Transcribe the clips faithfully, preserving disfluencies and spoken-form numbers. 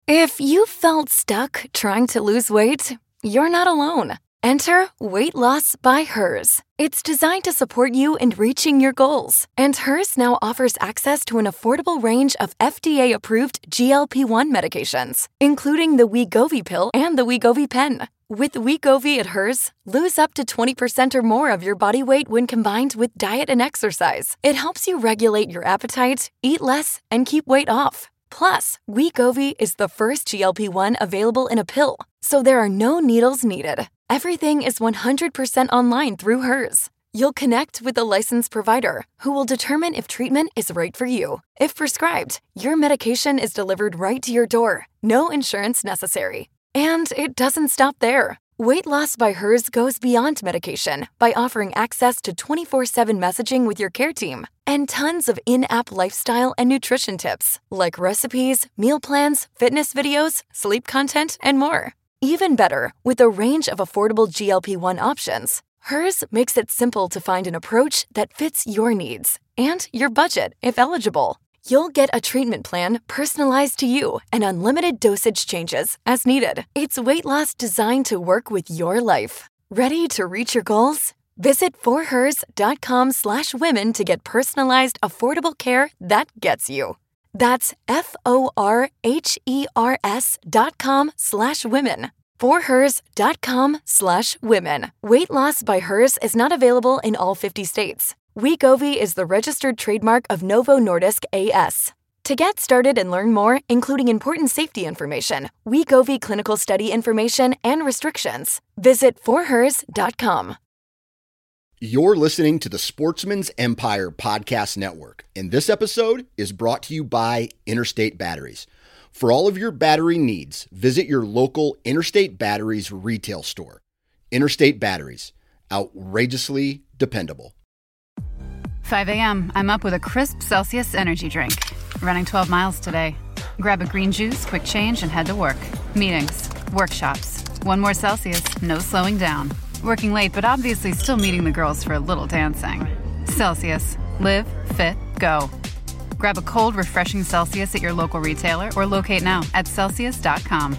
If you felt stuck trying to lose weight, you're not alone. Enter Weight Loss by Hers. It's designed to support you in reaching your goals. And Hers now offers access to an affordable range of F D A-approved G L P one medications, including the Wegovy pill and the Wegovy pen. With Wegovy at Hers, lose up to twenty percent or more of your body weight when combined with diet and exercise. It helps you regulate your appetite, eat less, and keep weight off. Plus, Wegovy is the first G L P one available in a pill, so there are no needles needed. Everything is one hundred percent online through Hers. You'll connect with a licensed provider who will determine if treatment is right for you. If prescribed, your medication is delivered right to your door. No insurance necessary. And it doesn't stop there. Weight Loss by Hers goes beyond medication by offering access to twenty-four seven messaging with your care team and tons of in-app lifestyle and nutrition tips like recipes, meal plans, fitness videos, sleep content, and more. Even better, with a range of affordable G L P one options, Hers makes it simple to find an approach that fits your needs and your budget if eligible. You'll get a treatment plan personalized to you and unlimited dosage changes as needed. It's weight loss designed to work with your life. Ready to reach your goals? Visit forhers.com slash women to get personalized, affordable care that gets you. That's F-O-R-H-E-R-S dot com slash women. forhers.com slash women. Weight Loss by Hers is not available in all fifty states. Wegovy is the registered trademark of Novo Nordisk A S. To get started and learn more, including important safety information, Wegovy clinical study information, and restrictions, visit forhers dot com. You're listening to the Sportsman's Empire Podcast Network, and this episode is brought to you by Interstate Batteries. For all of your battery needs, visit your local Interstate Batteries retail store. Interstate Batteries, outrageously dependable. five a.m., I'm up with a crisp Celsius energy drink. Running twelve miles today. Grab a green juice, quick change, and head to work. Meetings, workshops. One more Celsius, no slowing down. Working late, but obviously still meeting the girls for a little dancing. Celsius. Live, fit, go. Grab a cold, refreshing Celsius at your local retailer or locate now at Celsius dot com.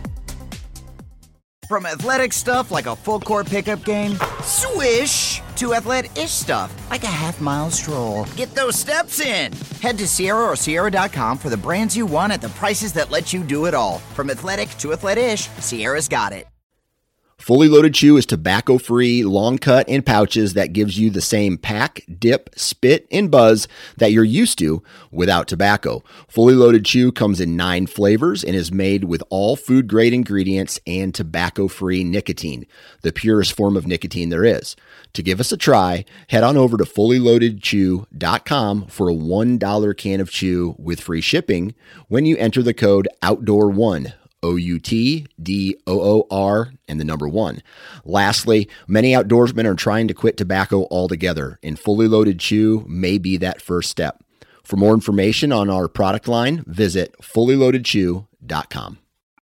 From athletic stuff like a full-court pickup game, swish, to athletic-ish stuff like a half-mile stroll. Get those steps in. Head to Sierra or Sierra dot com for the brands you want at the prices that let you do it all. From athletic to athletic-ish, Sierra's got it. Fully Loaded Chew is tobacco-free, long cut in pouches that gives you the same pack, dip, spit, and buzz that you're used to without tobacco. Fully Loaded Chew comes in nine flavors and is made with all food-grade ingredients and tobacco-free nicotine, the purest form of nicotine there is. To give us a try, head on over to fully loaded chew dot com for a one dollar can of chew with free shipping when you enter the code outdoor one. O U T D O O R and the number one. Lastly, many outdoorsmen are trying to quit tobacco altogether, and Fully Loaded Chew may be that first step. For more information on our product line, visit fully loaded chew dot com.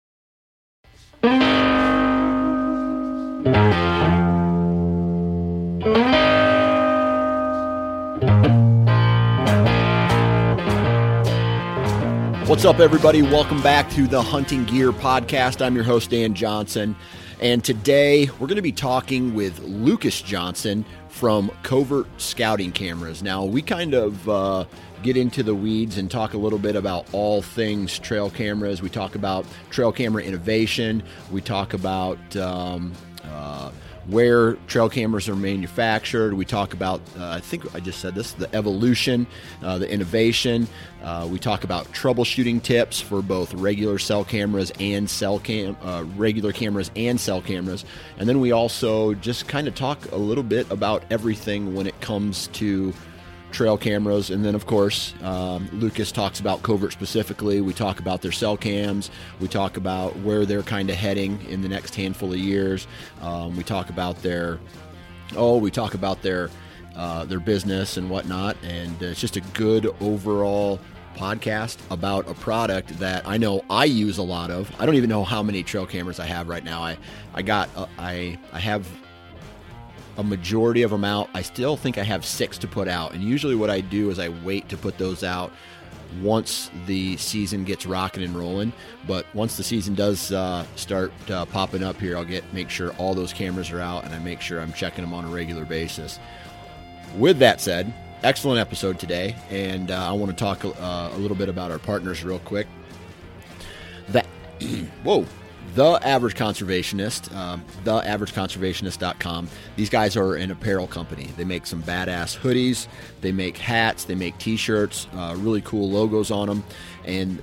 What's up, everybody? Welcome back to the Hunting Gear Podcast. I'm your host, Dan Johnson, and today we're going to be talking with Lucas Johnson from Covert Scouting Cameras. Now, we kind of uh, get into the weeds and talk a little bit about all things trail cameras. We talk about trail camera innovation. We talk about um, uh, where trail cameras are manufactured. We talk about, uh, I think I just said this, the evolution, uh, the innovation. Uh, we talk about troubleshooting tips for both regular cell cameras and cell cam, uh, regular cameras and cell cameras. And then we also just kind of talk a little bit about everything when it comes to trail cameras. And then, of course, um, Lucas talks about Covert specifically. We talk about their cell cams. We talk about where they're kind of heading in the next handful of years. Um, we talk about their, oh, we talk about their, uh, their business and whatnot. And it's just a good overall podcast about a product that I know I use a lot of. I don't even know how many trail cameras I have right now. I, I got, uh, I, I have a majority of them out. I still think I have six to put out. And usually what I do is I wait to put those out once the season gets rocking and rolling. But once the season does uh, start uh, popping up here, I'll get make sure all those cameras are out, and I make sure I'm checking them on a regular basis. With that said, excellent episode today, and uh, I want to talk uh, a little bit about our partners real quick. The, whoa. The Average Conservationist, um, the average conservationist dot com. These guys are an apparel company. They make some badass hoodies. They make hats. They make T-shirts. Uh, really cool logos on them. And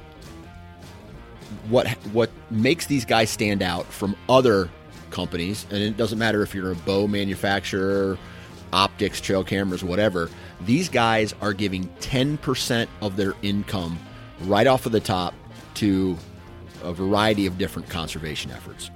what what makes these guys stand out from other companies, and it doesn't matter if you're a bow manufacturer, optics, trail cameras, whatever, these guys are giving ten percent of their income right off of the top to a variety of different conservation efforts.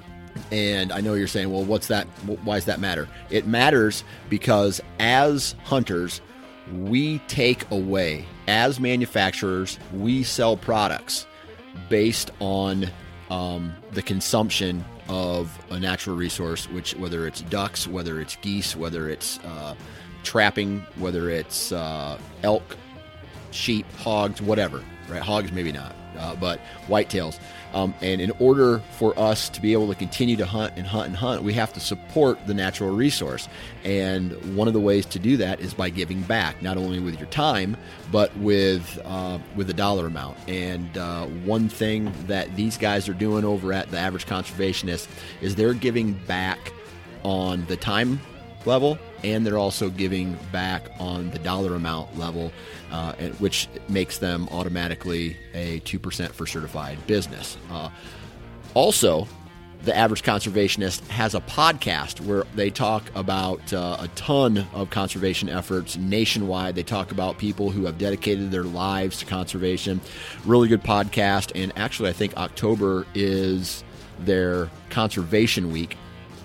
And I know you're saying, well, what's that? Why does that matter? It matters because as hunters, we take away, as manufacturers, we sell products based on um, the consumption of a natural resource, which whether it's ducks, whether it's geese, whether it's uh, trapping, whether it's uh, elk, sheep, hogs, whatever, right? Hogs, maybe not. Uh, but whitetails. Um, and in order for us to be able to continue to hunt and hunt and hunt, we have to support the natural resource. And one of the ways to do that is by giving back, not only with your time, but with uh, with a dollar amount. And uh, one thing that these guys are doing over at The Average Conservationist is they're giving back on the time level, and they're also giving back on the dollar amount level, uh, which makes them automatically a two percent for certified business. Uh, also, The Average Conservationist has a podcast where they talk about uh, a ton of conservation efforts nationwide. They talk about people who have dedicated their lives to conservation. Really good podcast, and actually I think October is their conservation week.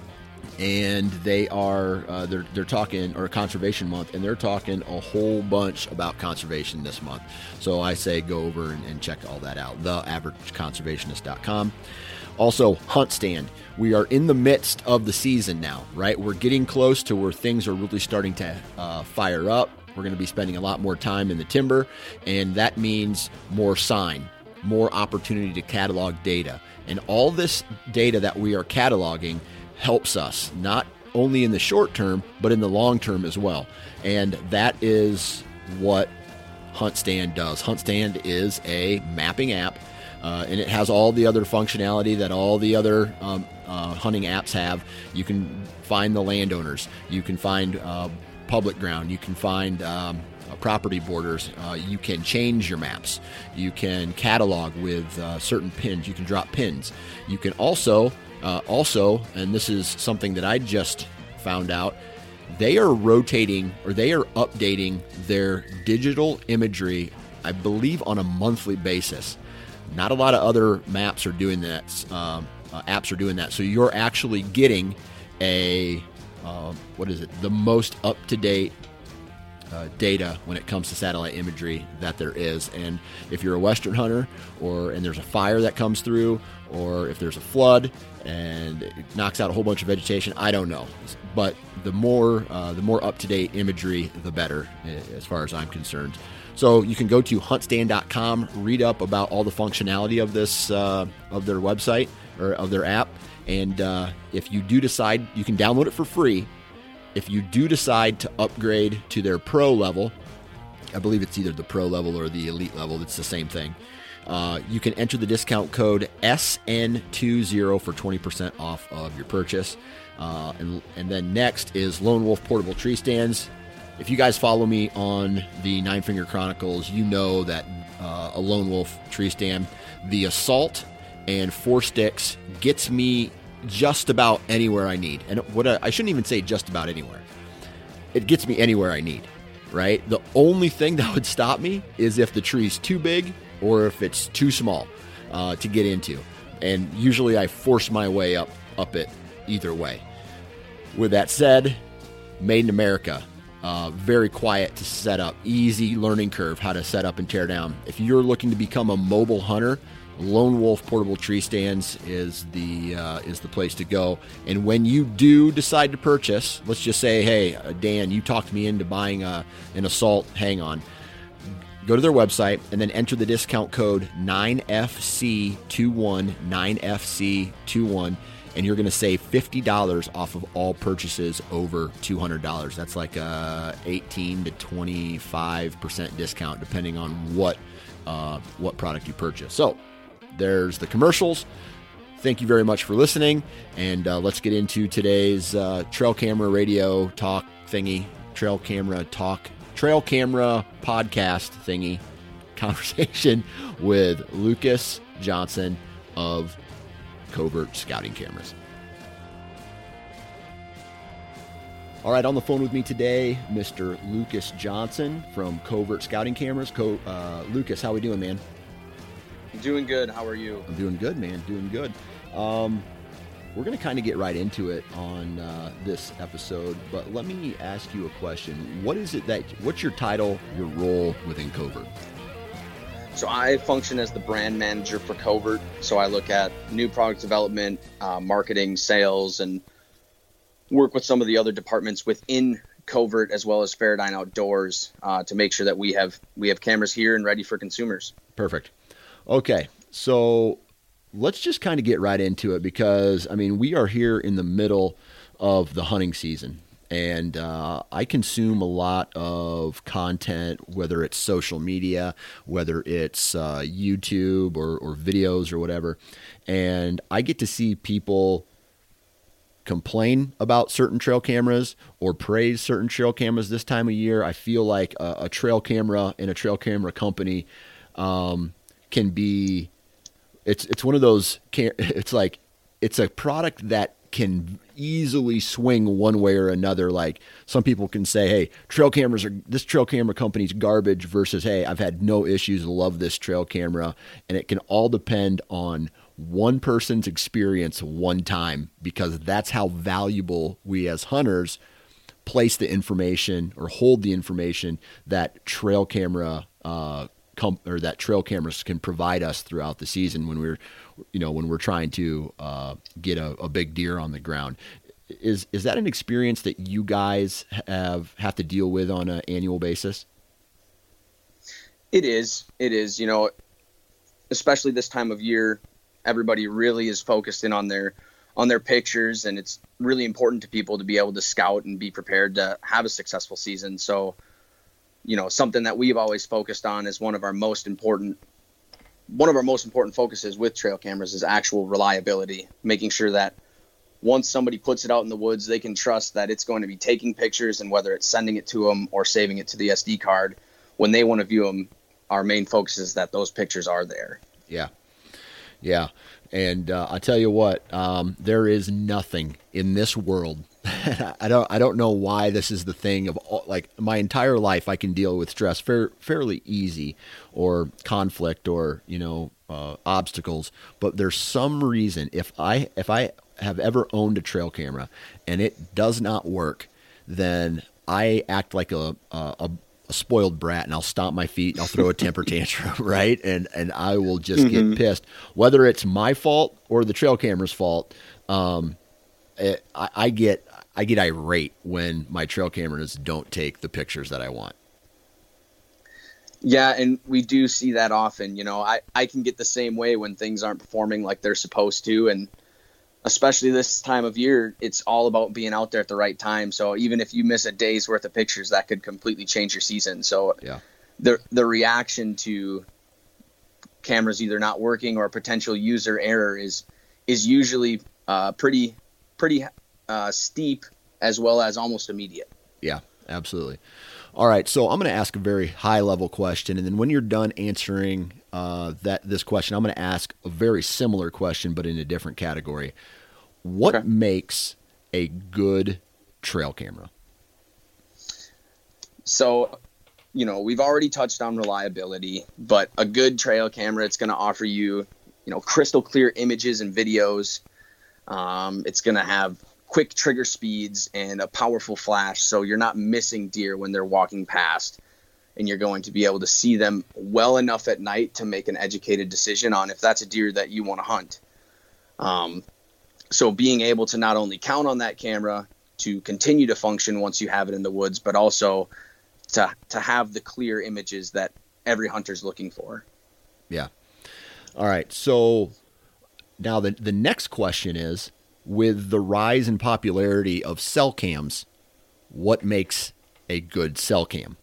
And they are uh, they're they're talking, or Conservation Month, and they're talking a whole bunch about conservation this month. So I say go over and, and check all that out. the average conservationist dot com. Also, Hunt Stand. We are in the midst of the season now, right? We're getting close to where things are really starting to uh, fire up. We're going to be spending a lot more time in the timber, and that means more sign, more opportunity to catalog data. And all this data that we are cataloging helps us, not only in the short term, but in the long term as well. And that is what Hunt Stand does. Hunt Stand is a mapping app, uh, and it has all the other functionality that all the other um, uh, hunting apps have. You can find the landowners. You can find uh, public ground. You can find um, uh, property borders. Uh, you can change your maps. You can catalog with uh, certain pins. You can drop pins. You can also Uh, also, and this is something that I just found out, they are rotating, or they are updating their digital imagery, I believe, on a monthly basis. Not a lot of other maps are doing that. Um, uh, apps are doing that. So you're actually getting a, uh, what is it, the most up-to-date Uh, data when it comes to satellite imagery that there is. And if you're a Western hunter, or and there's a fire that comes through, or if there's a flood and it knocks out a whole bunch of vegetation, I don't know. But the more uh, the more up-to-date imagery, the better, as far as I'm concerned. So you can go to hunt stand dot com, read up about all the functionality of this uh, of their website, or of their app. And uh, if you do decide, you can download it for free. If you do decide to upgrade to their pro level, I believe it's either the pro level or the elite level, it's the same thing, uh, you can enter the discount code S N twenty for twenty percent off of your purchase. Uh, and, and then next is Lone Wolf Portable Tree Stands. If you guys follow me on the Nine Finger Chronicles, you know that uh, a Lone Wolf tree stand, the Assault and Four Sticks, gets me just about anywhere I need. And what I, I shouldn't even say just about anywhere. It gets me anywhere I need, right? The only thing that would stop me is if the tree's too big or if it's too small uh, to get into. And usually I force my way up, up it either way. With that said, made in America. Uh, very quiet to set up. Easy learning curve how to set up and tear down. If you're looking to become a mobile hunter, Lone Wolf Portable Tree Stands is the uh, is the place to go. And when you do decide to purchase, let's just say, hey, uh, Dan, you talked me into buying a, an Assault hang-on. go to their website and then enter the discount code nine F C twenty-one, nine F C twenty-one, and you're going to save fifty dollars off of all purchases over two hundred dollars. That's like a eighteen to twenty-five percent discount depending on what uh, what product you purchase. So there's the commercials. Thank you very much for listening, and uh, let's get into today's uh, trail camera radio talk thingy, trail camera talk trail camera podcast thingy conversation with Lucas Johnson of Covert Scouting Cameras. All right, on the phone with me today, Mister Lucas Johnson from Covert Scouting Cameras. Co- uh, Lucas, how we doing, man? Doing good. How are you? I'm doing good, man. Doing good. Um, we're going to kind of get right into it on uh, this episode, but let me ask you a question. What is it that, what's your title, your role within Covert? So I function as the brand manager for Covert. So I look at new product development, uh, marketing, sales, and work with some of the other departments within Covert as well as Faradyne Outdoors uh, to make sure that we have we have cameras here and ready for consumers. Perfect. Okay, so let's just kind of get right into it because, I mean, we are here in the middle of the hunting season. And uh, I consume a lot of content, whether it's social media, whether it's uh, YouTube or, or videos or whatever. And I get to see people complain about certain trail cameras or praise certain trail cameras this time of year. I feel like a, a trail camera and a trail camera company um, can be, it's it's one of those, it's like, it's a product that can easily swing one way or another. Like some people can say, hey, trail cameras are, this trail camera company's garbage versus, hey, I've had no issues, love this trail camera. And it can all depend on one person's experience one time, because that's how valuable we as hunters place the information or hold the information that trail camera uh, com- or that trail cameras can provide us throughout the season when we're, you know, when we're trying to uh, get a, a big deer on the ground. Is is that an experience that you guys have have to deal with on an annual basis? It is. It is. You know, especially this time of year, everybody really is focused in on their on their pictures, and it's really important to people to be able to scout and be prepared to have a successful season. So, you know, something that we've always focused on is one of our most important one of our most important focuses with trail cameras is actual reliability, making sure that once somebody puts it out in the woods, they can trust that it's going to be taking pictures, and whether it's sending it to them or saving it to the S D card, when they want to view them, our main focus is that those pictures are there. Yeah. Yeah. And uh, I tell you what, um, there is nothing in this world. I don't I don't know why this is the thing of all, like my entire life I can deal with stress fair, fairly easy, or conflict, or, you know, uh, obstacles. But there's some reason if I if I have ever owned a trail camera and it does not work, then I act like a a, a a spoiled brat, and I'll stomp my feet and I'll throw a temper tantrum, right? And and I will just mm-hmm. get pissed, whether it's my fault or the trail camera's fault. Um, it, I, I get I get irate when my trail cameras don't take the pictures that I want. Yeah, and we do see that often. You know, I, I can get the same way when things aren't performing like they're supposed to, and especially this time of year, it's all about being out there at the right time. So even if you miss a day's worth of pictures, that could completely change your season. So yeah, the the reaction to cameras either not working or potential user error is is usually uh, pretty pretty uh, steep, as well as almost immediate. Yeah, absolutely. All right, so I'm going to ask a very high-level question, and then when you're done answering uh, that this question, I'm going to ask a very similar question, but in a different category. What okay. makes a good trail camera? So, you know, we've already touched on reliability, but a good trail camera, it's going to offer you, you know, crystal clear images and videos. Um, it's going to have quick trigger speeds and a powerful flash, so you're not missing deer when they're walking past, and you're going to be able to see them well enough at night to make an educated decision on if that's a deer that you want to hunt. Um, so being able to not only count on that camera to continue to function once you have it in the woods, but also to to have the clear images that every hunter's looking for. Yeah. All right. So now the the next question is, with the rise in popularity of cell cams, what makes a good cell cam?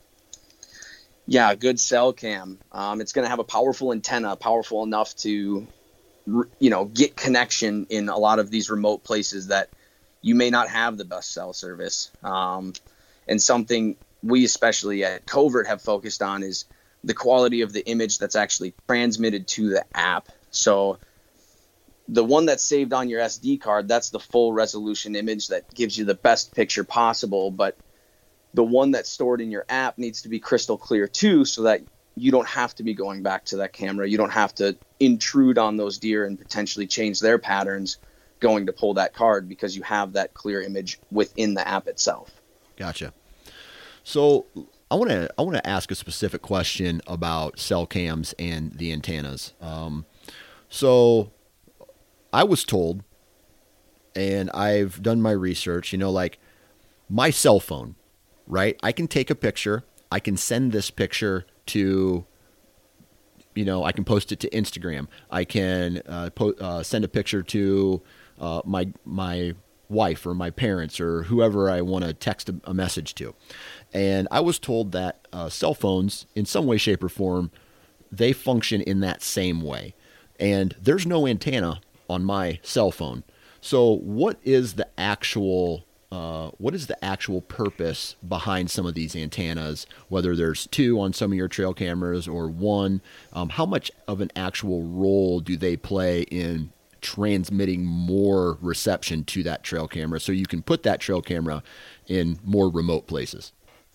Yeah, a good cell cam. Um, it's going to have a powerful antenna, powerful enough to, you know, get connection in a lot of these remote places that you may not have the best cell service. Um, and something we especially at Covert have focused on is the quality of the image that's actually transmitted to the app. So the one that's saved on your S D card, that's the full resolution image that gives you the best picture possible. But the one that's stored in your app needs to be crystal clear too, so that you don't have to be going back to that camera. You don't have to intrude on those deer and potentially change their patterns going to pull that card, because you have that clear image within the app itself. Gotcha. So I want to I want to ask a specific question about cell cams and the antennas. Um, so I was told, and I've done my research, you know, like my cell phone, right? I can take a picture. I can send this picture to, you know, I can post it to Instagram. I can uh, po- uh, send a picture to uh, my my wife or my parents or whoever I want to text a, a message to. And I was told that uh, cell phones, in some way, shape, or form, they function in that same way. And there's no antenna on my cell phone. So what is the actual uh, what is the actual purpose behind some of these antennas, whether there's two on some of your trail cameras or one? Um, how much of an actual role do they play in transmitting more reception to that trail camera so you can put that trail camera in more remote places?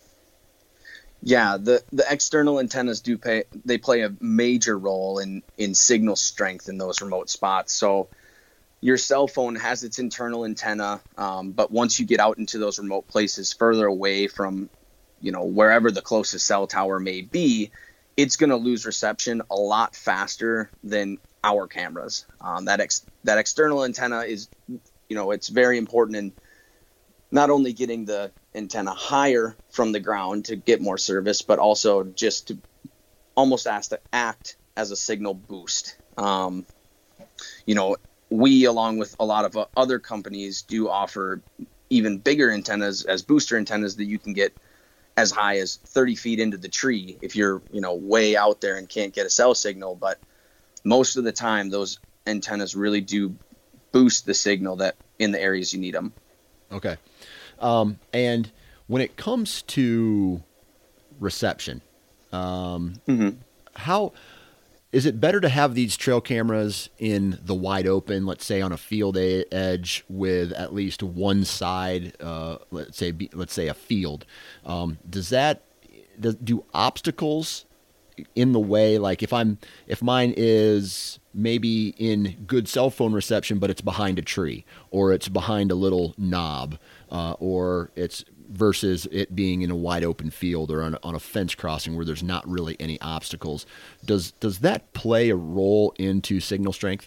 Yeah, the, the external antennas do pay, they play a major role in, in signal strength in those remote spots. So your cell phone has its internal antenna, um, but once you get out into those remote places further away from, you know, wherever the closest cell tower may be, it's going to lose reception a lot faster than our cameras. Um, that ex- that external antenna is, you know, it's very important in not only getting the antenna higher from the ground to get more service, but also just to almost ask to act as a signal boost. Um, you know, we, along with a lot of other companies, do offer even bigger antennas as booster antennas that you can get as high as thirty feet into the tree if you're, you know, way out there and can't get a cell signal. But most of the time, those antennas really do boost the signal that in the areas you need them. Okay. Um, and when it comes to reception, um, mm-hmm. how is it better to have these trail cameras in the wide open, let's say on a field edge with at least one side, uh, let's say, let's say a field? Um, does that, does, do obstacles in the way, like if I'm, if mine is maybe in good cell phone reception, but it's behind a tree or it's behind a little knob, uh, or it's versus it being in a wide open field or on a, on a fence crossing where there's not really any obstacles, does, does that play a role into signal strength?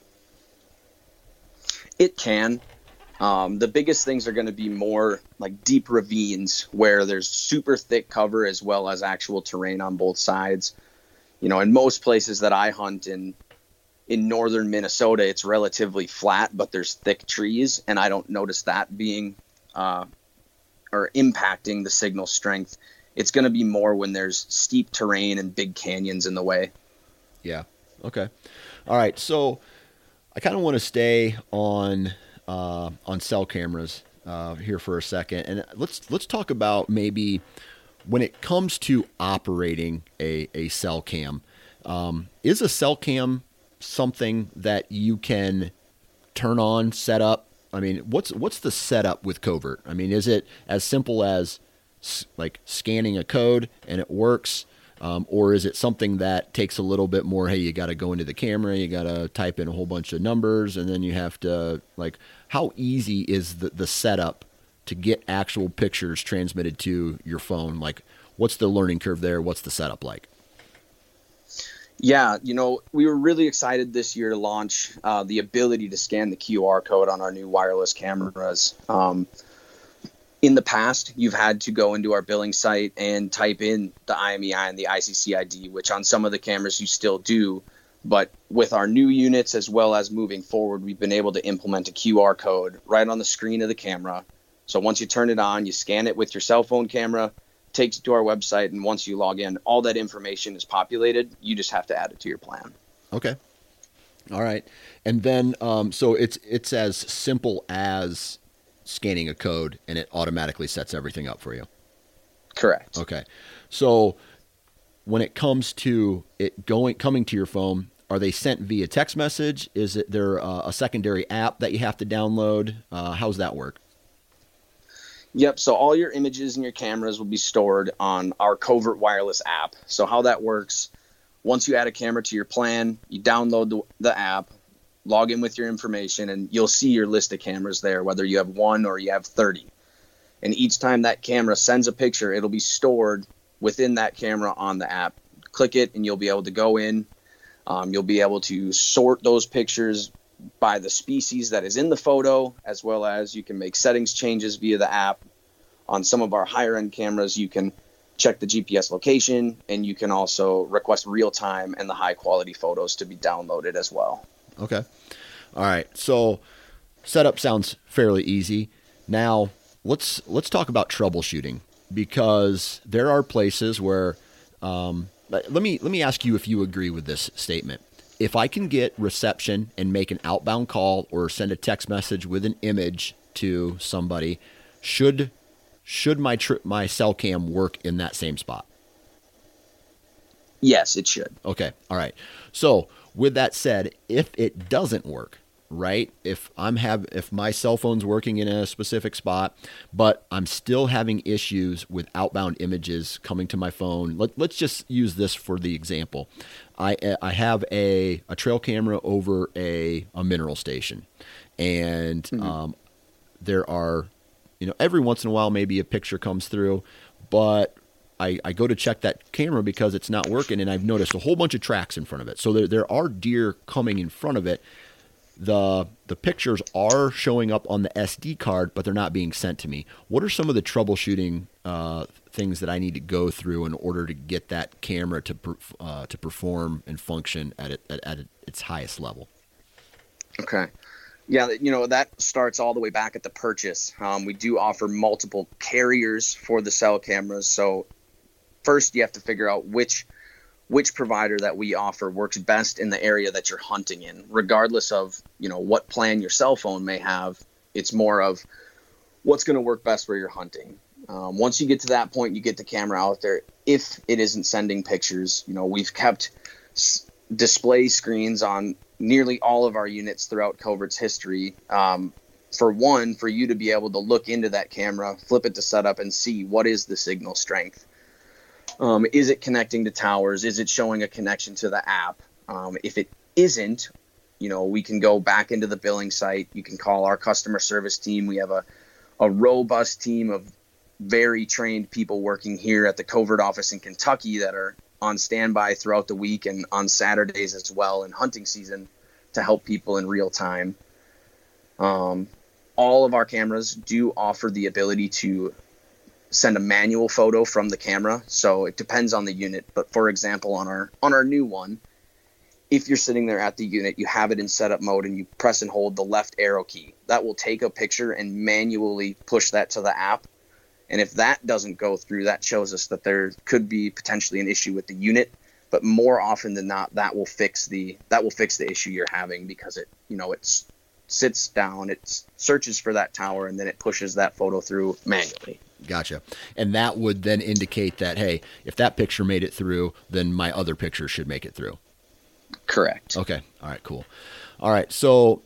It can. Um, the biggest things are going to be more like deep ravines where there's super thick cover as well as actual terrain on both sides. You know, in most places that I hunt in, in northern Minnesota, it's relatively flat, but there's thick trees, and I don't notice that being uh, or impacting the signal strength. It's going to be more when there's steep terrain and big canyons in the way. Yeah. Okay. All right. So I kind of want to stay on uh, on cell cameras uh, here for a second, and let's let's talk about maybe when it comes to operating a, a cell cam. Um, is a cell cam something that you can turn on, set up? I mean, what's what's the setup with Covert? I mean, is it as simple as s- like scanning a code and it works? Um, or is it something that takes a little bit more, hey, you got to go into the camera, you got to type in a whole bunch of numbers, and then you have to, like, how easy is the, the setup to get actual pictures transmitted to your phone? Like, what's the learning curve there? What's the setup like? Yeah, you know, we were really excited this year to launch uh, the ability to scan the Q R code on our new wireless cameras. Um, In the past, you've had to go into our billing site and type in the I M E I and the I C C I D, which on some of the cameras you still do. But with our new units, as well as moving forward, we've been able to implement a Q R code right on the screen of the camera. So once you turn it on, you scan it with your cell phone camera, takes you to our website, and once you log in, all that information is populated. You just have to add it to your plan. Okay. All right. And then, um, so it's it's as simple as scanning a code, and it automatically sets everything up for you. Correct. Okay. So when it comes to it going coming to your phone, are they sent via text message? Is it there uh, a secondary app that you have to download? Uh, how's that work? Yep. So all your images and your cameras will be stored on our Covert Wireless app. So how that works, once you add a camera to your plan, you download the, the app, log in with your information, and you'll see your list of cameras there, whether you have one or you have thirty. And each time that camera sends a picture, it'll be stored within that camera on the app. Click it and you'll be able to go in. Um, you'll be able to sort those pictures by the species that is in the photo, as well as you can make settings changes via the app. On some of our higher end cameras, you can check the G P S location, and you can also request real time and the high quality photos to be downloaded as well. Okay. All right. So setup sounds fairly easy. Now let's, let's talk about troubleshooting, because there are places where, um, let me, let me ask you if you agree with this statement. If I can get reception and make an outbound call or send a text message with an image to somebody, should, should my tri- my cell cam work in that same spot? Yes, it should. Okay. All right. So with that said, if it doesn't work, right? If I'm have if my cell phone's working in a specific spot, but I'm still having issues with outbound images coming to my phone. Let, let's just use this for the example. I I have a, a trail camera over a, a mineral station, and mm-hmm. um, there are, you know, every once in a while maybe a picture comes through, but I, I go to check that camera because it's not working, and I've noticed a whole bunch of tracks in front of it. So there there are deer coming in front of it. The the pictures are showing up on the S D card, but they're not being sent to me. What are some of the troubleshooting uh, things that I need to go through in order to get that camera to uh, to perform and function at, it, at at its highest level? Okay. Yeah, you know, that starts all the way back at the purchase. Um, we do offer multiple carriers for the cell cameras. So first you have to figure out which which provider that we offer works best in the area that you're hunting in, regardless of, you know, what plan your cell phone may have. It's more of what's going to work best where you're hunting. Um, once you get to that point, you get the camera out there. If it isn't sending pictures, you know, we've kept s- display screens on nearly all of our units throughout Covert's history. Um, for one, for you to be able to look into that camera, flip it to setup, and see what is the signal strength. Um, is it connecting to towers? Is it showing a connection to the app? Um, if it isn't, you know, we can go back into the billing site. You can call our customer service team. We have a, a robust team of very trained people working here at the Covert office in Kentucky that are on standby throughout the week and on Saturdays as well in hunting season to help people in real time. Um, all of our cameras do offer the ability to send a manual photo from the camera. So it depends on the unit. But for example, on our on our new one, if you're sitting there at the unit, you have it in setup mode and you press and hold the left arrow key. That will take a picture and manually push that to the app. And if that doesn't go through, that shows us that there could be potentially an issue with the unit. But more often than not, that will fix the that will fix the issue you're having, because it, you know, it sits down, it searches for that tower, and then it pushes that photo through manually. Gotcha. And that would then indicate that, hey, if that picture made it through, then my other picture should make it through. Correct. Okay. All right, cool. All right. So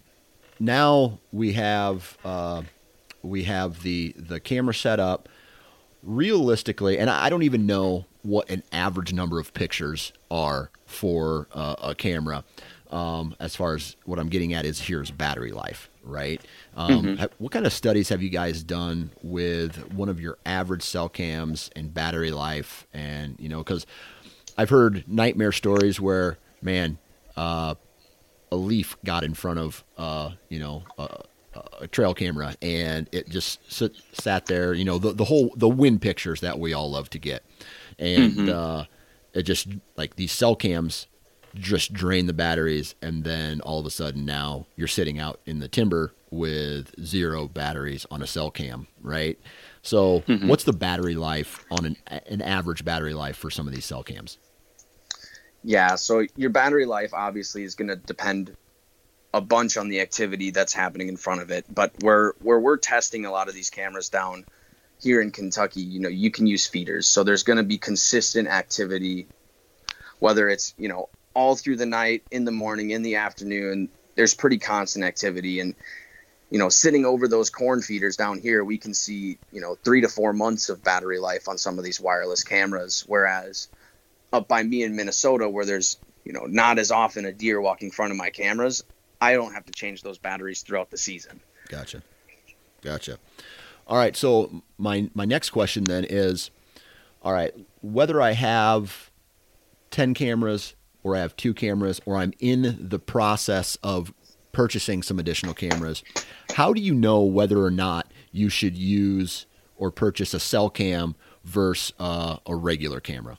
now we have, uh, we have the, the camera set up realistically. And I don't even know what an average number of pictures are for uh, a camera. Um, as far as what I'm getting at is here's battery life, right? Um, mm-hmm. ha- what kind of studies have you guys done with one of your average cell cams and battery life? And, you know, because I've heard nightmare stories where, man, uh, a leaf got in front of, uh, you know, uh, a trail camera and it just sit, sat there, you know, the, the whole, the wind pictures that we all love to get. And, mm-hmm. uh, it just like these cell cams just drain the batteries. And then all of a sudden now you're sitting out in the timber with zero batteries on a cell cam. Right. So mm-hmm. what's the battery life on an, an average battery life for some of these cell cams? Yeah. So your battery life obviously is going to depend a bunch on the activity that's happening in front of it. But where, where we're testing a lot of these cameras down here in Kentucky, you know, you can use feeders. So there's going to be consistent activity, whether it's, you know, all through the night, in the morning, in the afternoon, there's pretty constant activity. And, you know, sitting over those corn feeders down here, we can see, you know, three to four months of battery life on some of these wireless cameras. Whereas up by me in Minnesota, where there's, you know, not as often a deer walking in front of my cameras, I don't have to change those batteries throughout the season. Gotcha. Gotcha. All right. So my, my next question then is, all right, whether I have ten cameras or I have two cameras or I'm in the process of purchasing some additional cameras, how do you know whether or not you should use or purchase a cell cam versus uh, a regular camera?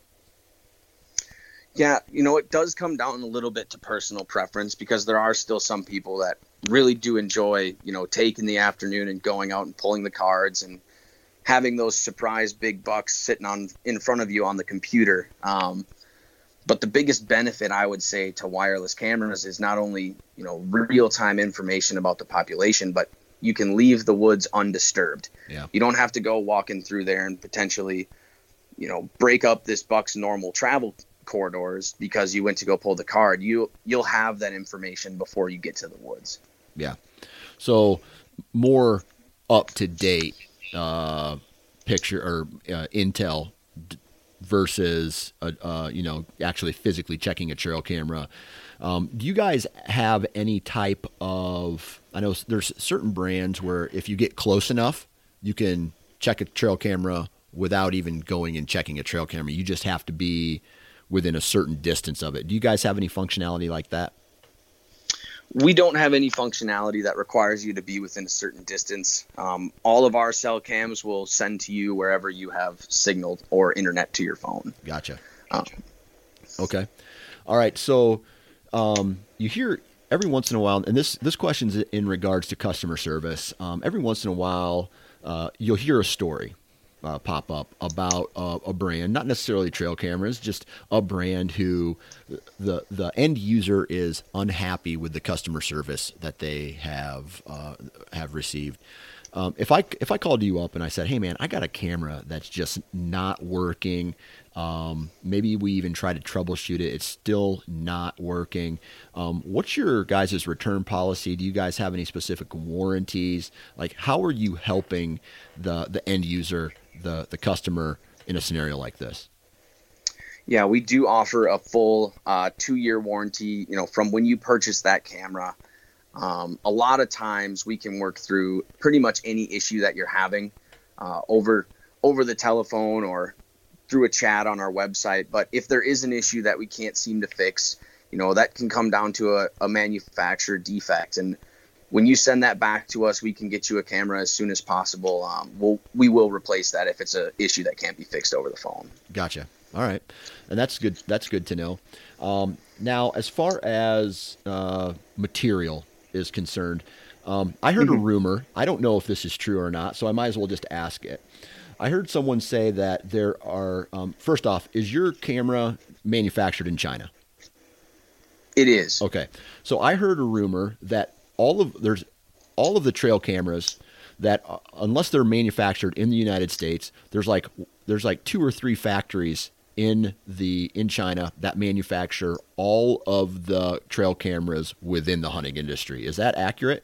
Yeah, you know, it does come down a little bit to personal preference, because there are still some people that really do enjoy, you know, taking the afternoon and going out and pulling the cards and having those surprise big bucks sitting on in front of you on the computer. Um, but the biggest benefit, I would say, to wireless cameras is not only, you know, real-time information about the population, but you can leave the woods undisturbed. Yeah. You don't have to go walking through there and potentially, you know, break up this buck's normal travel corridors because you went to go pull the card. You you'll have that information before you get to the woods. Yeah. So more up to date uh, picture or uh, intel d- versus uh, uh, you know, actually physically checking a trail camera. Um, do you guys have any type of? I know there's certain brands where if you get close enough, you can check a trail camera without even going and checking a trail camera. You just have to be within a certain distance of it. Do you guys have any functionality like that? We don't have any functionality that requires you to be within a certain distance. Um, all of our cell cams will send to you wherever you have signal or internet to your phone. Gotcha. Um, okay. All right. So um, you hear every once in a while, and this, this question's in regards to customer service. Um, every once in a while, uh, you'll hear a story Uh, pop up about uh, a brand, not necessarily trail cameras, just a brand who the the end user is unhappy with the customer service that they have uh, have received. Um, if I if I called you up and I said, "Hey man, I got a camera that's just not working," um, maybe we even try to troubleshoot it, it's still not working. Um, what's your guys' return policy? Do you guys have any specific warranties? Like, how are you helping the the end user, the the customer, in a scenario like this? Yeah, we do offer a full uh, two-year warranty, you know, from when you purchase that camera. Um, a lot of times we can work through pretty much any issue that you're having uh, over over the telephone or through a chat on our website. But if there is an issue that we can't seem to fix, you know, that can come down to a, a manufacturer defect. And when you send that back to us, we can get you a camera as soon as possible. Um, we'll, we will replace that if it's an issue that can't be fixed over the phone. Gotcha. All right. And that's good. That's good to know. Um, now, as far as uh, material is concerned, um, I heard mm-hmm. a rumor. I don't know if this is true or not, so I might as well just ask it. I heard someone say that there are, um, first off, is your camera manufactured in China? It is. Okay. So I heard a rumor that all of there's all of the trail cameras that uh, unless they're manufactured in the United States, there's like there's like two or three factories in the in China that manufacture all of the trail cameras within the hunting industry. Is that accurate?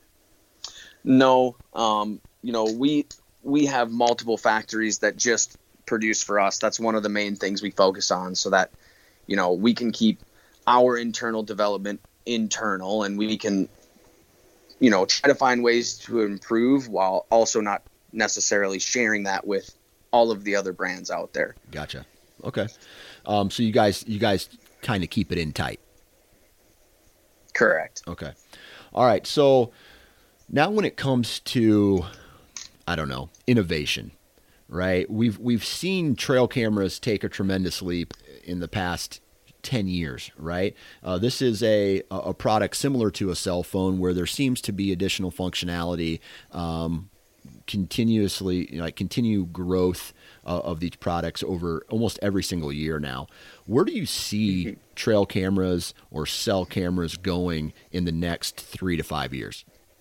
No. Um, you know, we we have multiple factories that just produce for us. That's one of the main things we focus on, so that, you know, we can keep our internal development internal, and we can, you know, try to find ways to improve while also not necessarily sharing that with all of the other brands out there. Gotcha. Okay. Um, so you guys, you guys kind of keep it in tight. Correct. Okay. All right. So Now, when it comes to, I don't know, innovation, right? We've we've seen trail cameras take a tremendous leap in the past ten years, right? Uh, this is a a product similar to a cell phone where there seems to be additional functionality, um, continuously, you know, like continue growth uh, of these products over almost every single year now. Where do you see trail cameras or cell cameras going in the next three to five years?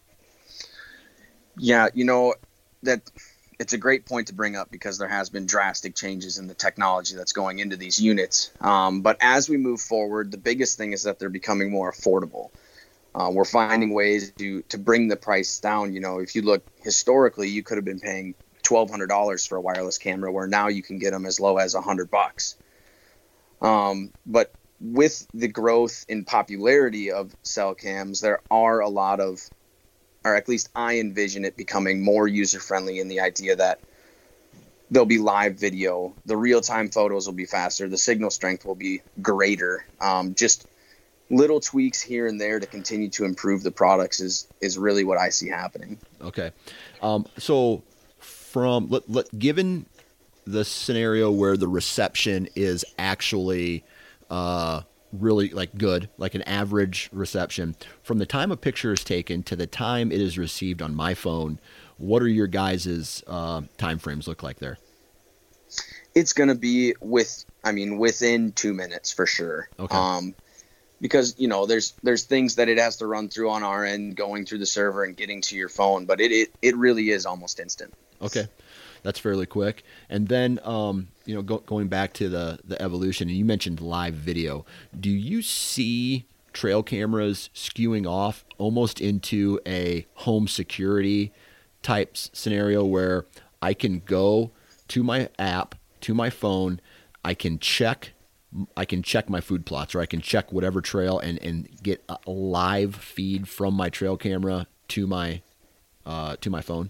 Yeah, you know, that it's a great point to bring up because there has been drastic changes in the technology that's going into these units. Um, but as we move forward, the biggest thing is that they're becoming more affordable. Uh, we're finding ways to to bring the price down. You know, if you look historically, you could have been paying twelve hundred dollars for a wireless camera, where now you can get them as low as a hundred bucks. Um, but with the growth in popularity of cell cams, there are a lot of, or at least I envision it becoming more user-friendly in the idea that there'll be live video, the real-time photos will be faster, the signal strength will be greater. Um, just little tweaks here and there to continue to improve the products is is really what I see happening. Okay. Um, so from, let, let, given the scenario where the reception is actually uh, really like good, like an average reception, from the time a picture is taken to the time it is received on my phone, what are your guys' uh, time frames look like there? It's going to be with, I mean, within two minutes for sure. Okay. Um, because, you know, there's there's things that it has to run through on our end, going through the server and getting to your phone, but it it, it really is almost instant. Okay. That's fairly quick. And then, um, you know, go, going back to the, the evolution, and you mentioned live video. Do you see trail cameras skewing off almost into a home security type s- scenario where I can go to my app, to my phone, I can check I can check my food plots, or I can check whatever trail and, and get a live feed from my trail camera to my uh, to my phone?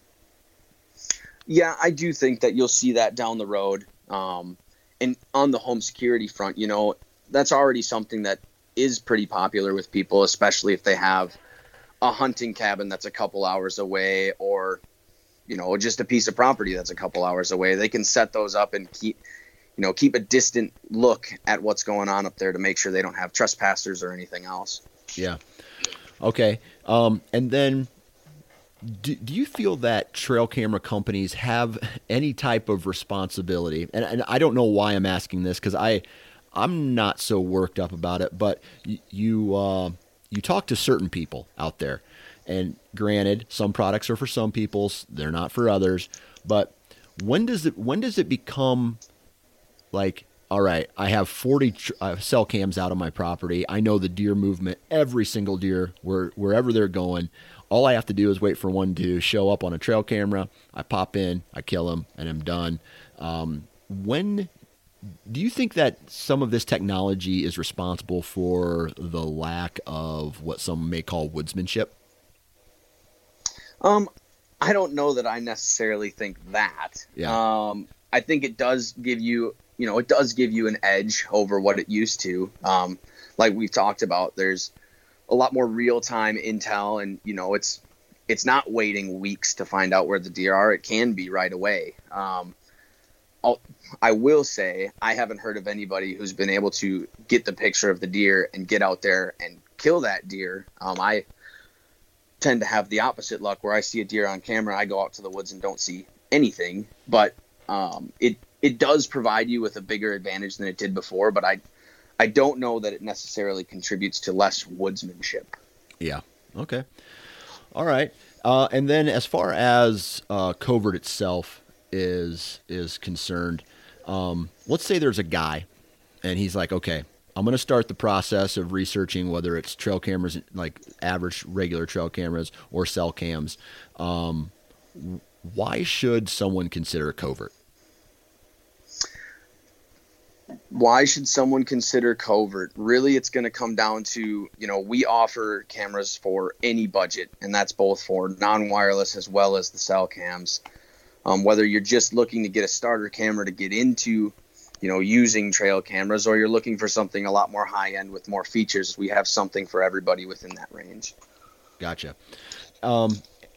Yeah, I do think that you'll see that down the road. Um, and on the home security front, you know, that's already something that is pretty popular with people, especially if they have a hunting cabin that's a couple hours away, or, you know, just a piece of property that's a couple hours away. They can set those up and keep, you know, keep a distant look at what's going on up there to make sure they don't have trespassers or anything else. Yeah. Okay. Um, and then do, do you feel that trail camera companies have any type of responsibility? And, and I don't know why I'm asking this, because I, I'm not so worked up about it, but y- you, uh, you talk to certain people out there, and granted, some products are for some people, they're not for others. But when does it, when does it become like, all right, I have forty tr- uh, cell cams out on my property. I know the deer movement, every single deer, where, wherever they're going. All I have to do is wait for one to show up on a trail camera. I pop in, I kill them, and I'm done. Um, when do you think that some of this technology is responsible for the lack of what some may call woodsmanship? Um, I don't know that I necessarily think that. Yeah. Um, I think it does give you, you know, it does give you an edge over what it used to. Um, like we've talked about, there's a lot more real-time intel, and, you know, it's, it's not waiting weeks to find out where the deer are. It can be right away. Um, I'll, I will say I haven't heard of anybody who's been able to get the picture of the deer and get out there and kill that deer. Um, I tend to have the opposite luck, where I see a deer on camera, I go out to the woods and don't see anything. But um, it it does provide you with a bigger advantage than it did before. But I I don't know that it necessarily contributes to less woodsmanship. Yeah. Okay. All right. Uh, and then as far as uh, Covert itself is is concerned, um, let's say there's a guy, and he's like, okay, I'm going to start the process of researching whether it's trail cameras, like average regular trail cameras, or cell cams. Um, why should someone consider Covert? Why should someone consider Covert? Really, it's going to come down to, you know, we offer cameras for any budget, and that's both for non-wireless as well as the cell cams. Um, whether you're just looking to get a starter camera to get into, you know, using trail cameras, or you're looking for something a lot more high-end with more features, we have something for everybody within that range. Gotcha. Um,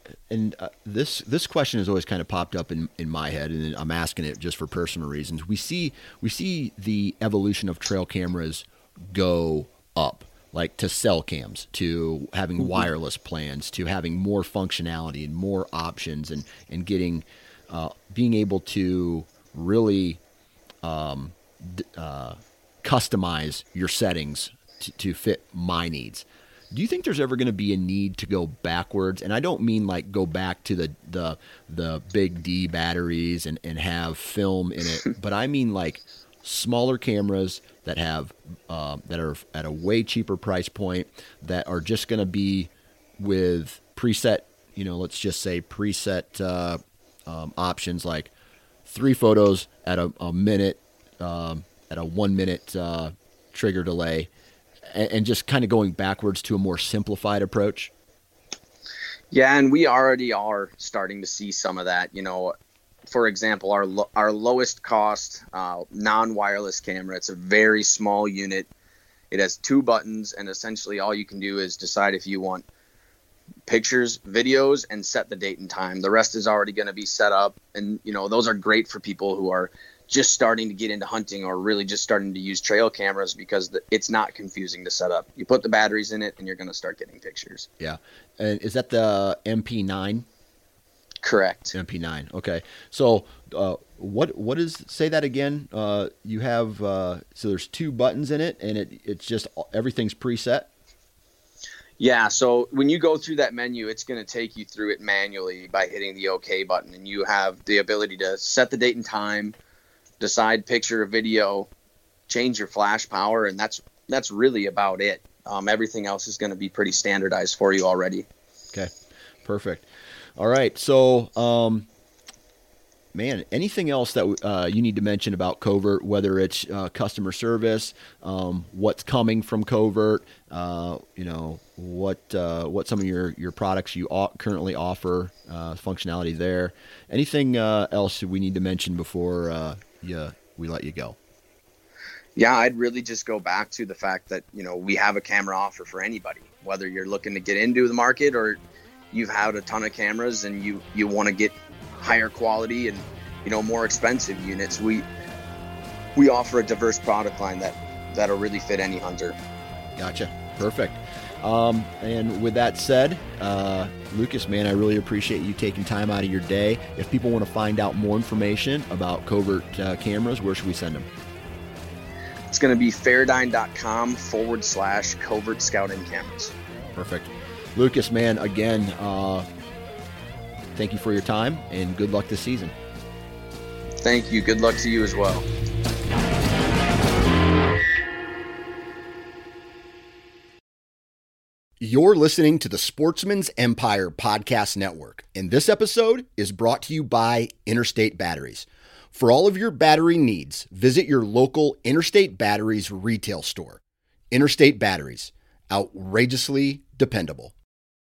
and uh, this this question has always kind of popped up in, in my head, and I'm asking it just for personal reasons. We see we see the evolution of trail cameras go up, like to cell cams, to having wireless plans, to having more functionality and more options, and and getting uh, being able to really um, d- uh, customize your settings to, to fit my needs. Do you think there's ever going to be a need to go backwards? And I don't mean like go back to the the, the big D batteries and, and have film in it, but I mean like smaller cameras that have uh, that are at a way cheaper price point, that are just going to be with preset, you know, let's just say preset uh, um, options like three photos at a, a minute, um, at a one minute uh, trigger delay. And just kind of going backwards to a more simplified approach? Yeah, and we already are starting to see some of that. You know, for example, our lo- our lowest cost uh, non-wireless camera, it's a very small unit. It has two buttons, and essentially all you can do is decide if you want pictures, videos, and set the date and time. The rest is already going to be set up, and, you know, those are great for people who are just starting to get into hunting or really just starting to use trail cameras, because the, it's not confusing to set up. You put the batteries in it and you're going to start getting pictures. Yeah. And is that the M P nine? Correct. M P nine. Okay. So uh, what what is, say that again? Uh, you have, uh, so there's two buttons in it, and it it's just, everything's preset? Yeah, so when you go through that menu, it's going to take you through it manually by hitting the OK button, and you have the ability to set the date and time, decide picture or video, change your flash power, and that's that's really about it. Um, everything else is going to be pretty standardized for you already. Okay, perfect. All right, so um, man, anything else that uh, you need to mention about Covert, whether it's uh, customer service, um, what's coming from Covert, uh, you know, what uh, what some of your, your products you o- currently offer, uh, functionality there. Anything uh, else we need to mention before uh, you, we let you go? Yeah, I'd really just go back to the fact that, you know, we have a camera offer for anybody, whether you're looking to get into the market or you've had a ton of cameras and you, you want to get higher quality and, you know, more expensive units. We we offer a diverse product line that, that'll really fit any hunter. Gotcha. Perfect. Um, and with that said, uh, Lucas, man, I really appreciate you taking time out of your day. If people want to find out more information about Covert uh, cameras, where should we send them? It's going to be fairdyne.com forward slash covert scouting cameras. Perfect. Lucas, man, again, uh, thank you for your time and good luck this season. Thank you. Good luck to you as well. You're listening to the Sportsman's Empire Podcast Network, and this episode is brought to you by Interstate Batteries. For all of your battery needs, visit your local Interstate Batteries retail store. Interstate Batteries, outrageously dependable.